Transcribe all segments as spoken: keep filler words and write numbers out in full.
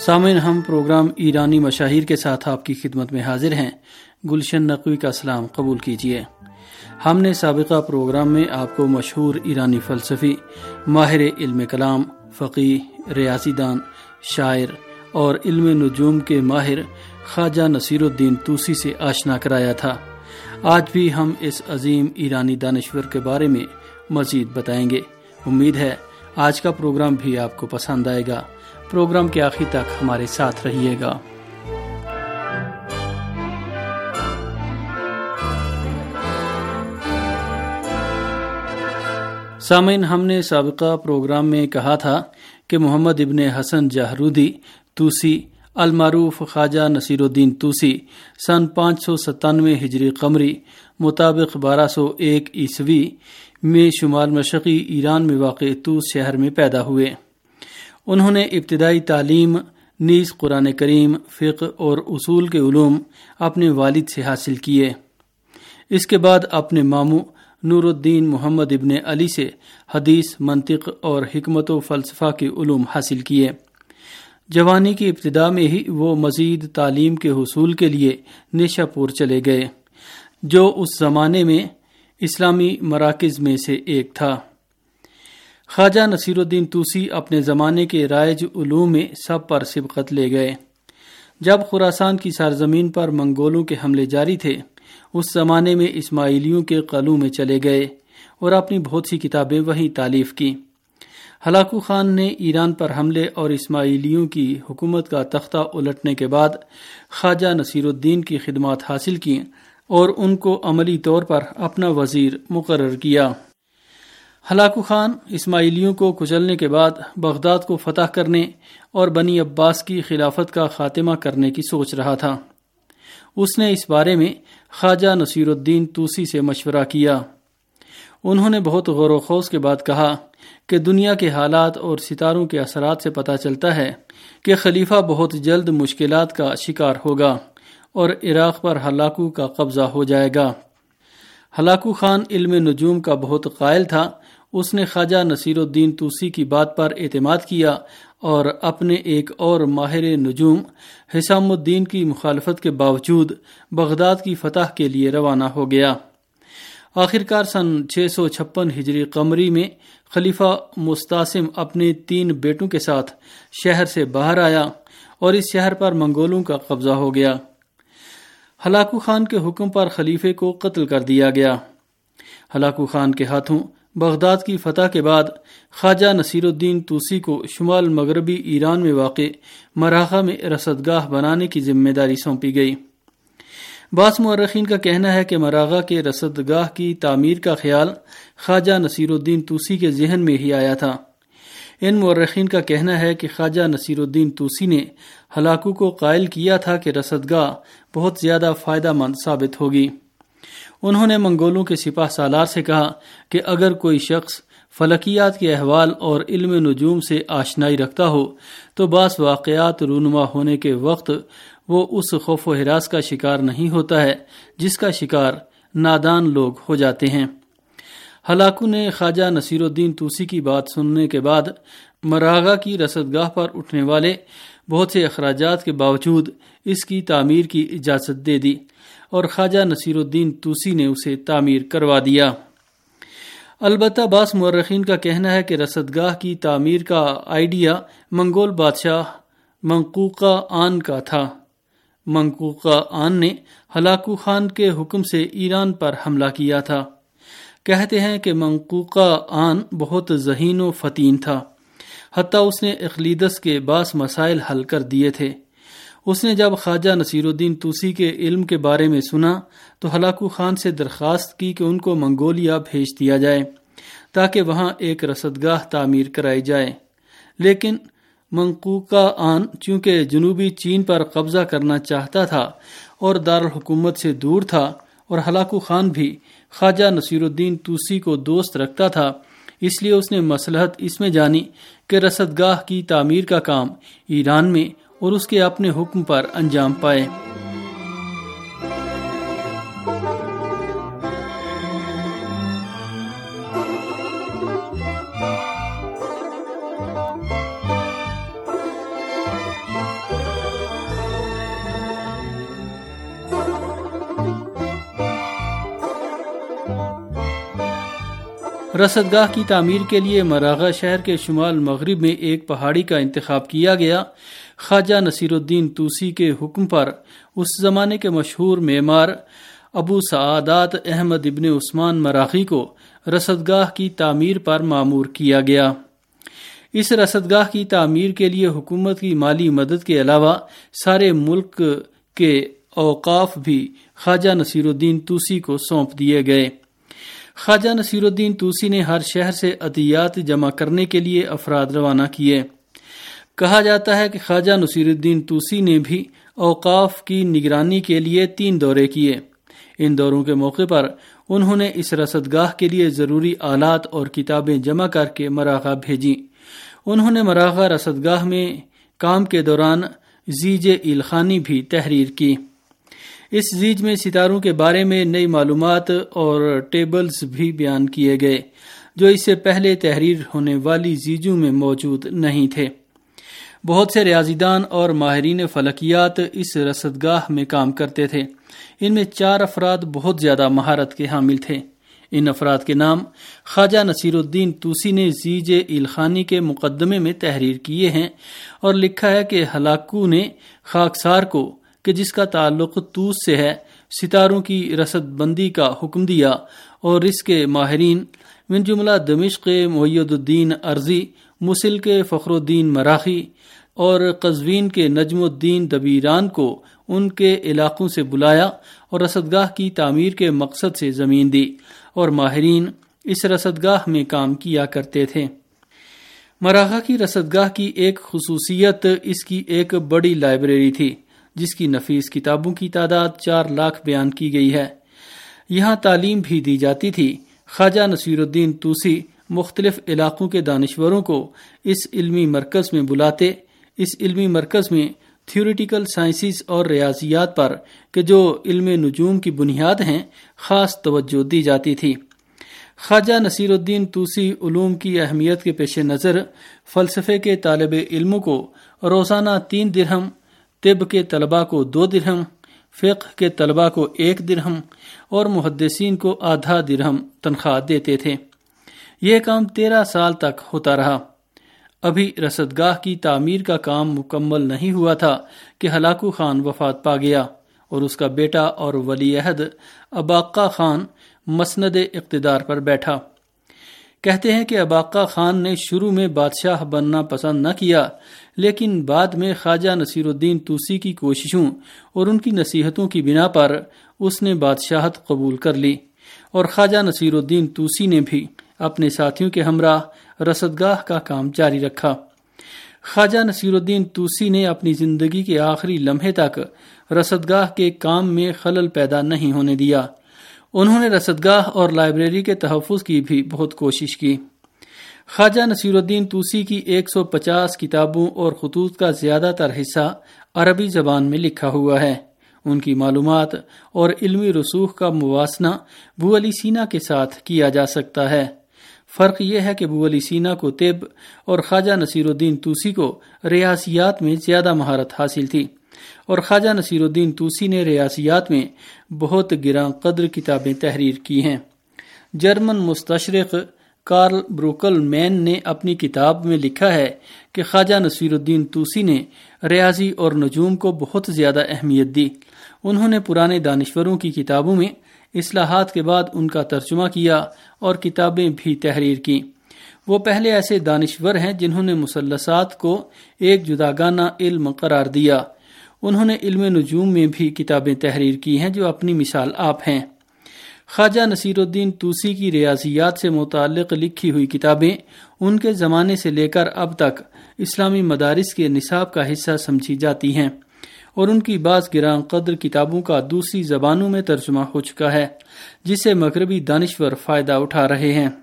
سامعین، ہم پروگرام ایرانی مشاہیر کے ساتھ آپ کی خدمت میں حاضر ہیں۔ گلشن نقوی کا سلام قبول کیجیے۔ ہم نے سابقہ پروگرام میں آپ کو مشہور ایرانی فلسفی، ماہر علم کلام، فقیہ، ریاضی دان، شاعر اور علم نجوم کے ماہر خواجہ نصیر الدین طوسی سے آشنا کرایا تھا۔ آج بھی ہم اس عظیم ایرانی دانشور کے بارے میں مزید بتائیں گے۔ امید ہے آج کا پروگرام بھی آپ کو پسند آئے گا۔ پروگرام کے آخر تک ہمارے ساتھ رہیے گا۔ سامعین، ہم نے سابقہ پروگرام میں کہا تھا کہ محمد ابن حسن جہرودی طوسی المعروف خواجہ نصیر الدین طوسی سن پانچ سو ستانوے ہجری قمری مطابق بارہ سو ایک عیسوی میں شمال مشرقی ایران میں واقع طوس شہر میں پیدا ہوئے۔ انہوں نے ابتدائی تعلیم نیز قرآن کریم، فقہ اور اصول کے علوم اپنے والد سے حاصل کیے۔ اس کے بعد اپنے ماموں نور الدین محمد ابن علی سے حدیث، منطق اور حکمت و فلسفہ کے علوم حاصل کیے۔ جوانی کی ابتدا میں ہی وہ مزید تعلیم کے حصول کے لیے نیشا پور چلے گئے، جو اس زمانے میں اسلامی مراکز میں سے ایک تھا۔ خواجہ نصیر الدین طوسی اپنے زمانے کے رائج علوم میں سب پر سبقت لے گئے۔ جب خراسان کی سرزمین پر منگولوں کے حملے جاری تھے، اس زمانے میں اسماعیلیوں کے قلعوں میں چلے گئے اور اپنی بہت سی کتابیں وہیں تالیف کی۔ ہلاکو خان نے ایران پر حملے اور اسماعیلیوں کی حکومت کا تختہ الٹنے کے بعد خواجہ نصیر الدین کی خدمات حاصل کی اور ان کو عملی طور پر اپنا وزیر مقرر کیا۔ ہلاکو خان اسماعیلیوں کو کچلنے کے بعد بغداد کو فتح کرنے اور بنی عباس کی خلافت کا خاتمہ کرنے کی سوچ رہا تھا۔ اس نے اس بارے میں خواجہ نصیر الدین طوسی سے مشورہ کیا۔ انہوں نے بہت غور و خوض کے بعد کہا کہ دنیا کے حالات اور ستاروں کے اثرات سے پتہ چلتا ہے کہ خلیفہ بہت جلد مشکلات کا شکار ہوگا اور عراق پر ہلاکو کا قبضہ ہو جائے گا۔ ہلاکو خان علم نجوم کا بہت قائل تھا۔ اس نے خواجہ نصیر الدین طوسی کی بات پر اعتماد کیا اور اپنے ایک اور ماہر نجوم حسام الدین کی مخالفت کے باوجود بغداد کی فتح کے لیے روانہ ہو گیا۔ آخرکار سن چھ سو چھپن ہجری قمری میں خلیفہ مستعصم اپنے تین بیٹوں کے ساتھ شہر سے باہر آیا اور اس شہر پر منگولوں کا قبضہ ہو گیا۔ ہلاکو خان کے حکم پر خلیفے کو قتل کر دیا گیا۔ ہلاکو خان کے ہاتھوں بغداد کی فتح کے بعد خواجہ نصیر الدین طوسی کو شمال مغربی ایران میں واقع مراغہ میں رصدگاہ بنانے کی ذمہ داری سونپی گئی۔ بعض مورخین کا کہنا ہے کہ مراغہ کے رصدگاہ کی تعمیر کا خیال خواجہ نصیر الدین طوسی کے ذہن میں ہی آیا تھا۔ ان مورخین کا کہنا ہے کہ خواجہ نصیر الدین طوسی نے ہلاکو کو قائل کیا تھا کہ رصدگاہ بہت زیادہ فائدہ مند ثابت ہوگی۔ انہوں نے منگولوں کے سپاہ سالار سے کہا کہ اگر کوئی شخص فلکیات کے احوال اور علم نجوم سے آشنائی رکھتا ہو تو بعض واقعات رونما ہونے کے وقت وہ اس خوف و ہراس کا شکار نہیں ہوتا ہے جس کا شکار نادان لوگ ہو جاتے ہیں۔ ہلاکو نے خواجہ نصیر الدین طوسی کی بات سننے کے بعد مراغہ کی رصدگاہ پر اٹھنے والے بہت سے اخراجات کے باوجود اس کی تعمیر کی اجازت دے دی اور خواجہ نصیر الدین طوسی نے اسے تعمیر کروا دیا۔ البتہ بعض مورخین کا کہنا ہے کہ رصدگاہ کی تعمیر کا آئیڈیا منگول بادشاہ منقوقہ آن کا تھا۔ منقوقہ آن نے ہلاکو خان کے حکم سے ایران پر حملہ کیا تھا۔ کہتے ہیں کہ منقوقہ آن بہت ذہین و فطین تھا، حتیٰ اس نے اقلیدس کے بعض مسائل حل کر دیے تھے۔ اس نے جب خواجہ نصیر الدین طوسی کے علم کے بارے میں سنا تو ہلاکو خان سے درخواست کی کہ ان کو منگولیا بھیج دیا جائے تاکہ وہاں ایک رصدگاہ تعمیر کرائی جائے، لیکن منقوقہ آن چونکہ جنوبی چین پر قبضہ کرنا چاہتا تھا اور دارالحکومت سے دور تھا، اور ہلاکو خان بھی خواجہ نصیر الدین طوسی کو دوست رکھتا تھا، اس لیے اس نے مصلحت اس میں جانی کہ رصدگاہ کی تعمیر کا کام ایران میں اور اس کے اپنے حکم پر انجام پائے۔ رصدگاہ کی تعمیر کے لیے مراغہ شہر کے شمال مغرب میں ایک پہاڑی کا انتخاب کیا گیا۔ خواجہ نصیر الدین طوسی کے حکم پر اس زمانے کے مشہور معمار ابو سعادات احمد ابن عثمان مراغی کو رصدگاہ کی تعمیر پر مامور کیا گیا۔ اس رصدگاہ کی تعمیر کے لیے حکومت کی مالی مدد کے علاوہ سارے ملک کے اوقاف بھی خواجہ نصیر الدین طوسی کو سونپ دیے گئے۔ خواجہ نصیر الدین طوسی نے ہر شہر سے عطیات جمع کرنے کے لیے افراد روانہ کیے۔ کہا جاتا ہے کہ خواجہ نصیر الدین طوسی نے بھی اوقاف کی نگرانی کے لیے تین دورے کیے۔ ان دوروں کے موقع پر انہوں نے اس رصدگاہ کے لیے ضروری آلات اور کتابیں جمع کر کے مراغہ بھیجیں۔ انہوں نے مراغہ رصدگاہ میں کام کے دوران زیج ایلخانی بھی تحریر کی۔ اس زیج میں ستاروں کے بارے میں نئی معلومات اور ٹیبلز بھی بیان کیے گئے جو اس سے پہلے تحریر ہونے والی زیجوں میں موجود نہیں تھے۔ بہت سے ریاضی دان اور ماہرین فلکیات اس رصدگاہ میں کام کرتے تھے۔ ان میں چار افراد بہت زیادہ مہارت کے حامل تھے۔ ان افراد کے نام خواجہ نصیر الدین طوسی نے زیج ایلخانی کے مقدمے میں تحریر کیے ہیں اور لکھا ہے کہ ہلاکو نے خاکسار کو کہ جس کا تعلق طوس سے ہے ستاروں کی رصد بندی کا حکم دیا اور اس کے ماہرین من جملہ دمشق محی الدین ارضی، موصل کے فخر الدین مراغی اور قزوین کے نجم الدین دبیران کو ان کے علاقوں سے بلایا اور رصدگاہ کی تعمیر کے مقصد سے زمین دی اور ماہرین اس رصدگاہ میں کام کیا کرتے تھے۔ مراغہ کی رصدگاہ کی ایک خصوصیت اس کی ایک بڑی لائبریری تھی جس کی نفیس کتابوں کی تعداد چار لاکھ بیان کی گئی ہے۔ یہاں تعلیم بھی دی جاتی تھی۔ خواجہ نصیر الدین طوسی مختلف علاقوں کے دانشوروں کو اس علمی مرکز میں بلاتے۔ اس علمی مرکز میں تھیوریٹیکل سائنسز اور ریاضیات پر کہ جو علم نجوم کی بنیاد ہیں خاص توجہ دی جاتی تھی۔ خواجہ نصیر الدین طوسی علوم کی اہمیت کے پیش نظر فلسفے کے طالب علموں کو روزانہ تین درہم، طب کے طلباء کو دو درہم، فقہ کے طلباء کو ایک درہم اور محدثین کو آدھا درہم تنخواہ دیتے تھے۔ یہ کام تیرہ سال تک ہوتا رہا۔ ابھی رصدگاہ کی تعمیر کا کام مکمل نہیں ہوا تھا کہ ہلاکو خان وفات پا گیا اور اس کا بیٹا اور ولی عہد اباقہ خان مسند اقتدار پر بیٹھا۔ کہتے ہیں کہ اباقہ خان نے شروع میں بادشاہ بننا پسند نہ کیا، لیکن بعد میں خواجہ نصیر الدین طوسی کی کوششوں اور ان کی نصیحتوں کی بنا پر اس نے بادشاہت قبول کر لی اور خواجہ نصیر الدین طوسی نے بھی اپنے ساتھیوں کے ہمراہ رصدگاہ کا کام جاری رکھا۔ خواجہ نصیر الدین طوسی نے اپنی زندگی کے آخری لمحے تک رصدگاہ کے کام میں خلل پیدا نہیں ہونے دیا۔ انہوں نے رصدگاہ اور لائبریری کے تحفظ کی بھی بہت کوشش کی۔ خواجہ نصیر الدین طوسی کی ایک سو پچاس کتابوں اور خطوط کا زیادہ تر حصہ عربی زبان میں لکھا ہوا ہے۔ ان کی معلومات اور علمی رسوخ کا موازنہ ابو علی سینا کے ساتھ کیا جا سکتا ہے۔ فرق یہ ہے کہ ابو علی سینا کو طب اور خواجہ نصیر الدین طوسی کو ریاضیات میں زیادہ مہارت حاصل تھی، اور خواجہ نصیر الدین طوسی نے ریاضیات میں بہت گراں قدر کتابیں تحریر کی ہیں۔ جرمن مستشرق کارل بروکل مین نے اپنی کتاب میں لکھا ہے کہ خواجہ نصیر الدین طوسی نے ریاضی اور نجوم کو بہت زیادہ اہمیت دی۔ انہوں نے پرانے دانشوروں کی کتابوں میں اصلاحات کے بعد ان کا ترجمہ کیا اور کتابیں بھی تحریر کی۔ وہ پہلے ایسے دانشور ہیں جنہوں نے مثلثات کو ایک جداگانہ علم قرار دیا۔ انہوں نے علم نجوم میں بھی کتابیں تحریر کی ہیں جو اپنی مثال آپ ہیں۔ خواجہ نصیر الدین طوسی کی ریاضیات سے متعلق لکھی ہوئی کتابیں ان کے زمانے سے لے کر اب تک اسلامی مدارس کے نصاب کا حصہ سمجھی جاتی ہیں، اور ان کی بعض گراں قدر کتابوں کا دوسری زبانوں میں ترجمہ ہو چکا ہے جس سے مغربی دانشور فائدہ اٹھا رہے ہیں۔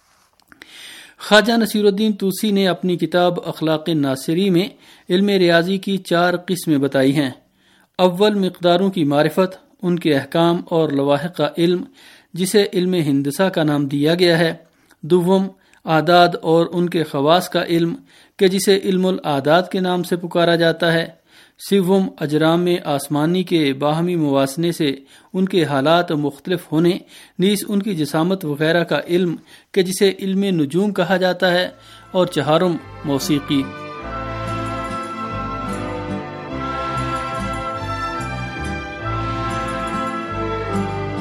خواجہ نصیر الدین طوسی نے اپنی کتاب اخلاق ناصری میں علم ریاضی کی چار قسمیں بتائی ہیں۔ اول مقداروں کی معرفت، ان کے احکام اور لواحق کا علم جسے علم ہندسہ کا نام دیا گیا ہے۔ دوم اعداد اور ان کے خواص کا علم کہ جسے علم الاعداد کے نام سے پکارا جاتا ہے۔ سوم اجرام میں آسمانی کے باہمی موازنے سے ان کے حالات مختلف ہونے، نیز ان کی جسامت وغیرہ کا علم کہ جسے علم نجوم کہا جاتا ہے، اور چہارم موسیقی